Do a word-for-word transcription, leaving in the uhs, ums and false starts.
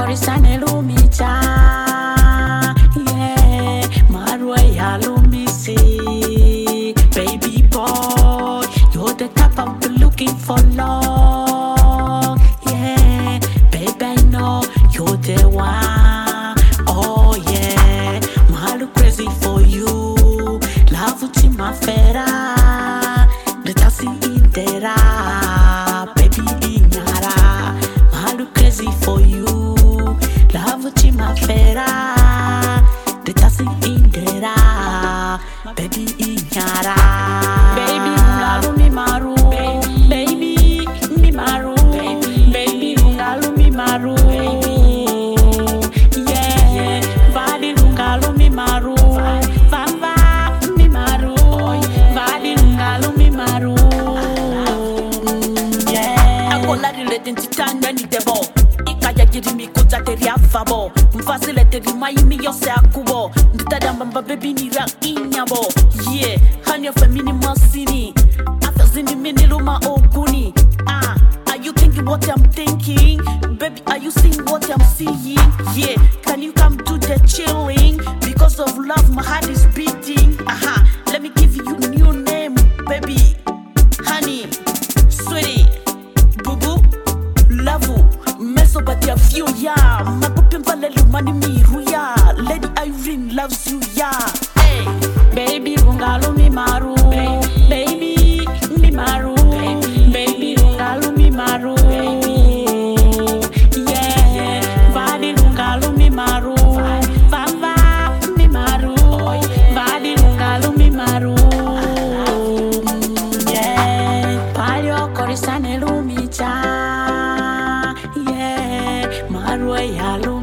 korisane lumicha, yeah, marwa ya lumisi. Baby boy, you're the type I've been looking for long, yeah. Baby, I know you're the one, oh yeah. Malu crazy for you, love utima fera, letasi indera, baby inyara. Malu crazy for you, love utima fera, letasi indera, baby inyara. Baby ungalu mi maru, baby mi maru, baby ungalu mi maru, yeah. Vadi ungalu mi maru, vamba mi maru, vadi ungalu mi maru, yeah. Akola rilete ntitanya ni debo, ikaya jiri mi kuja teri afabo, mfasile teri maimi yose akubo, ntitadamba baby ni ra inyabo, yeah. Honey of a minimal city, after zini mini luma oguni. Ah, are you thinking what I'm thinking? Baby, are you seeing what I'm seeing? Yeah, can you come to the chilling? Because of love, my heart is beating. Aha, let me give you a new name, baby. Honey, sweetie, boo boo, love you. Meso but ya few ya. Mapupi mvaleli mani miru ya. Lady Irene loves you ya. Hey, baby, ungalu mi maru. Baby, mi maru. Baby, ungalu mi maru. Yeah, vadi ungalu mi maru. Vamba mi maru. Vadi ungalu mi maru. Yeah, palio korisane lumicha. Yeah, maru ya lu.